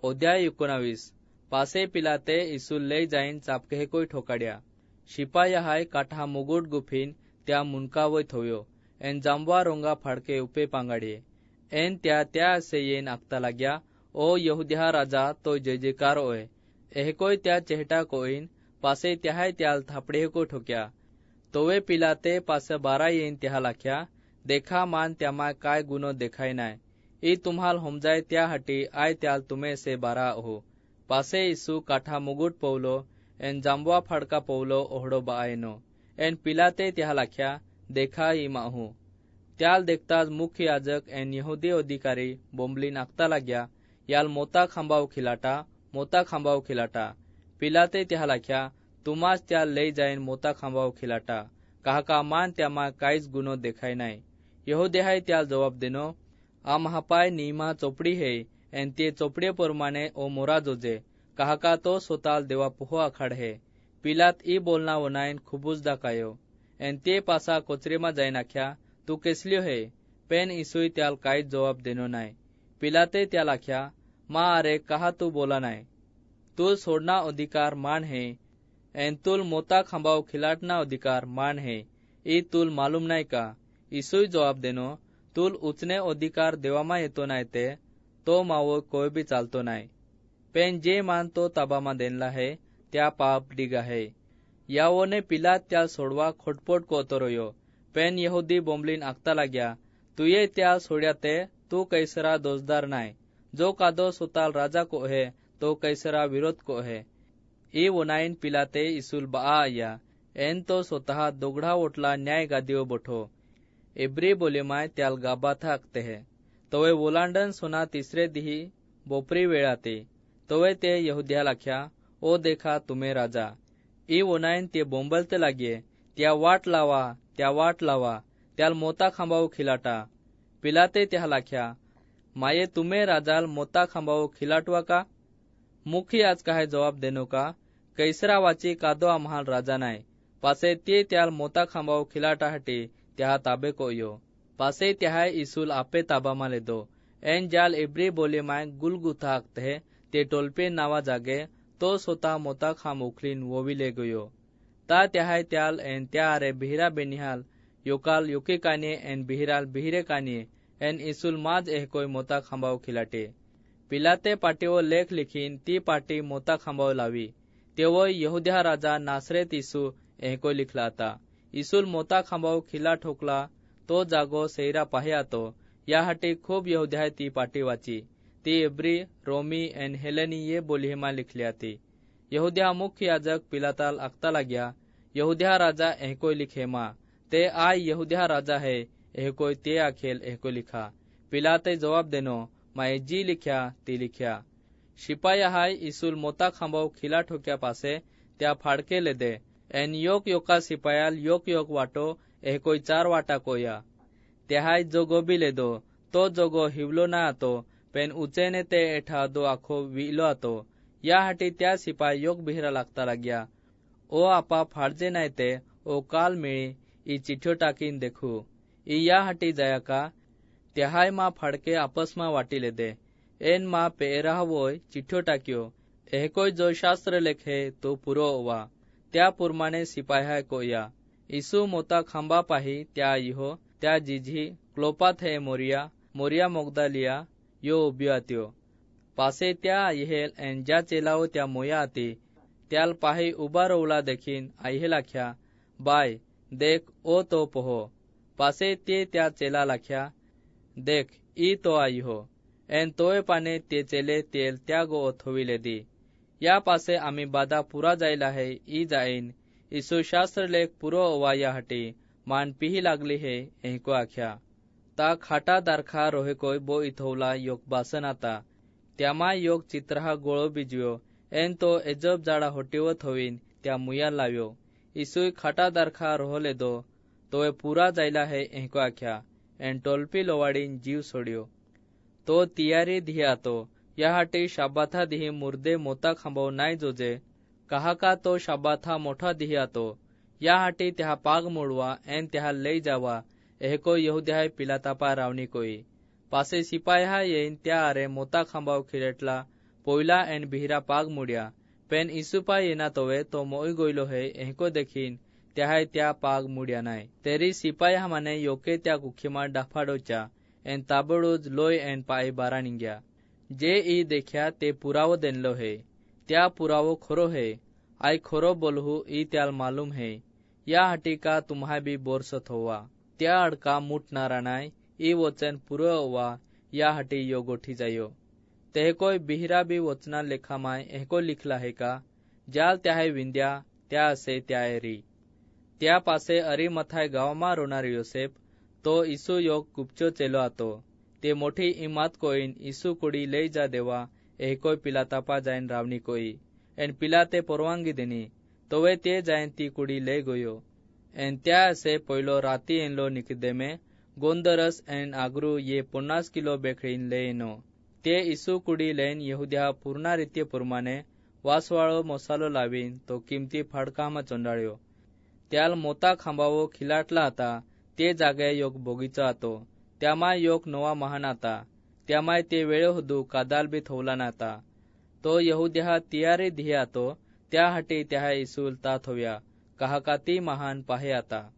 अध्याय 19 पासे पिलाते इसूल ले जाईन चापके कोई ठोकाड्या शिपाया हाय काठा मुगुट गुफीन त्या मुनका वय थोयो एन जांबवा रोंगा फाडके उपे पांगाडिये एन त्या से येन आखता लाग्या ओ यहुदिया राजा तो जय जयकार ओय एहकोय त्या चेहटा कोईन पासे त्याहाय त्याल थापडे को ठोक्या तोवे पिलाते पासे 12 येन त्या लाख्या देखा मान त्यामा काय गुनो देखाय नाय ई तुम्हाल होमजाय त्या हटी आय त्याल तुमे से 12 हो पासे इसू काठा मुगुट पवलो एन जांबवा फाडका पवलो ओहडो बायनो एन पिलाते त्या लाख्या देखा ई माहू त्याल देखताज मुख्य याजक एन यहुदी अधिकारी बोंबलीन आखता लाग्या याल मोता खांबाव खिलाटा पिलाते त्या लाख्या तुमास त्याल ले जाईन मोता खांबाव खिलाटा काहका मान त्यामा काहीच गुनो देखाय नाय यहुदियाय त्याल जवाब देनो आ महापाय नियमा चोपडी है एन ते चोपडे प्रमाणे ओ मोरा जोजे काहका तो सोताल देवा पोहो आखाड है पिलात ई बोलना वनायन खुबूज दाकायो एन ते पासा कोचरेमा जाईन आख्या तू केसलियो है पेन इसुई त्याल काहीच जवाब देनो नाय पिलाते त्याल आख्या मा अरे कहा तू बोला नाय तूल सोडना अधिकार मान है एन तुल मोता खांबाव खिलाटना अधिकार मान है ई तुल मालूम नाय का इसुई जवाब देनो तुल उचने अधिकार देवामा येतो नाय ते तो मावो कोई भी चालतो नाय पेन जे मान तो ताबामा देनला है त्या पाप डिगा है यावोने पिलात त्याल सोडवा खोटपोट को तरोयो पेन यहुदी बोंबलीन आखता लाग्या तू ये त्याल सोड्याते तू कैसरा दोषदार नाय जो कादो सोताल राजा को है तो कैसरा विरोध को है ई वनाइन पिलाते इसूल बा आया एन तो स्वतः दोगडा ओटला न्याय गादियो बोठो एब्री बोले माय त्याल गाबाथा आखते है तोवे वोलांडन सोना तिसरे दिही बोपरी वेळाते तोवे ते यहुदिया लाख्या ओ देखा तुम्हे राजा ई वनाइन ते बोंबलते लागे त्या वाट लावा त्याल मोता खांबाव खिलाटा पिलाते त्या लाख्या माये तुम्हे राजाल मोता खांबाव खिलाटवा का मुखी आज काय जवाब देनो का कैसरा वाची कादो आम्हाल राजा नाय पासे ते त्याल मोता खांबाव खिलाटा हटी त्या ताबे को यो पासे त्या इसूल आपे ताबा माले दो एन जाल एब्री बोले माय गुलगुथा आखते ते टोलपे नावा जागे तो सोता मोता खाम उखलीन वोविले गयो ता त्या त्याल एन त्या अरे बिहरा बेनिहाल योकाल योके काने एन बिहराल बिहरे काने एन इसूल माज कोई मोता खांबाव खिलाटे पिलाते पाटीवर लेख लिखीन ती पाटी मोता खांबाव लावी तेवो यहुदिया राजा नासरेत इसू कोई लिखला आता इसूल मोता खांबाव खिला ठोकला तो जागो सैरा पाह्यातो याहाटी खूब यहुदिया ती पाटी वाची ती इब्री रोमी एन हेलेनी ये बोलीमा लिखली आती यहुदिया मुख्य याजक पिलाताल आखता लाग्या यहुदिया राजा कोई लिखेमा ते आय यहुदिया राजा है कोई ते आखेल कोई लिखा पिलाते जवाब देनो माए जी लिख्या ती लिख्या शिपाया हाय इसूल मोता खांबाव खिला ठोक्या पासे त्या फाडके ले दे एन योका सिपायाल योक वाटो कोई 4 वाटा कोया त्याहाय जोगो भी ले दो तो जोगो हिवलो ना आतो पेन उचेने ते एठा दो आखो विलो आतो या हाटी त्या सिपाय योक बिहरा लागता लाग्या ओ आपा फाडजे नाय ते ओ काल मिळी ई चिठ्ठ्यो टाकीन देखू ई या हाटी जाया का त्याहाय मा फाडके आपस मा वाटीले दे एन मा पेरा वोय चिठ्ठ्यो टाक्यो कोई जो शास्त्र लेखे तो पुरो ओवा त्या पुरमाणे सिपाया कोया इसू मोता खांबा पाही त्या इहो त्या जिझी क्लोपात है मोरिया मोगदालिया यो उबियात्यो पासे त्या इहेल एन ज्या चेलाओ त्या मोया आती त्याल पाही उबा रोवला देखीन आइहे लाख्या बाय देख ओ तो पोहो पासे ते त्या चेला लाख्या देख ई तो आइहो एन तोय पाने ते चेले तेल त्या गो थोविले दी या पासे आम्ही बादा पुरा जायला है ई जाईन इसु शास्त्र लेख पुरो ओवा या हटी मान पिही लागली है एहको आख्या ता खाटा दारखा रोहे कोय बो इथोवला योग बासन आता त्यामा योग चित्रहा गोळो बिजव्यो एन तो एजब जाडा होटीवत होईन त्या मुया लाव्यो इसुई खाटा दारखा रोहले दो तोय पुरा जायला है एहको आख्या एन टोलपी लोवाडीन जीव सोड्यो तो तियारी धियातो याहाटी शाबाथा दिही मुर्दे मोता खांबाव नाय जोजे काहाका तो शाबाथा मोठा धियातो याहाटी त्या पाग मोडवा एन त्या लई जावा एहको यहुदिया पिलातापा रावणी कोई पासे सिपाया येईन त्या अरे मोता खांबाव खिरेटला पोयला एन बिहरा पाग मुड़िया पेन इसुपा येना तोवे तो मोई गोइलो है एहको देखीन त्याहाय त्या पाग मुड़िया नाय तेरी सिपाही माने योके त्या कुखिमा डाफाडोचा एन ताबड़ोज लोय एन पाए बारा निंग्या जे ई देखा ते पुरावो देनलो है त्या पुरावो खरो है आई खरो बोलहू ई त्याल मालूम है या हटी का तुम्हा भी बोरसत होवा त्या अडका मुटनारा नाय ई वचन पुरो होवा या हटी यो गोठी जायो ते कोई बिहरा भी वचना लेखा माय एहको लिखला है का जाल त्याहे विंद्या त्या असे त्याएरी त्या पासे अरिमथाय गावमा रोनार योसेफ तो ईसु योग गुपचो चेलो आतो ते मोठी इमात कोईन ईसु कुड़ी ले जा देवा एहको पिलातापा जाइन रावनी कोई एन पिलाते परवानगी देनी तोवे ते जाइन ती कुड़ी ले गयो एन त्या असे पहलो राती एनलो निकदेमे गोंदरस एन आगरू ये 50 किलो बेखड़ीन ले एनो ते ईसु कुड़ी लेन यहुद्या पूर्णा रीत्य प्रमाणे वासवाळो मसालो लावीन तो किमती फाडकामा चोंडाळ्यो त्याल मोता खांबावो खिलाटला आता ते जागे योग बोगीचा आतो त्यामाय योग नवा महान आता त्यामाय ते वेळे हुदू कादाल बी थोवला नाता तो यहुद्या तियारी धिया तो त्या हटी त्या इसूल ता थोव्या काहका ती महान पाहे आता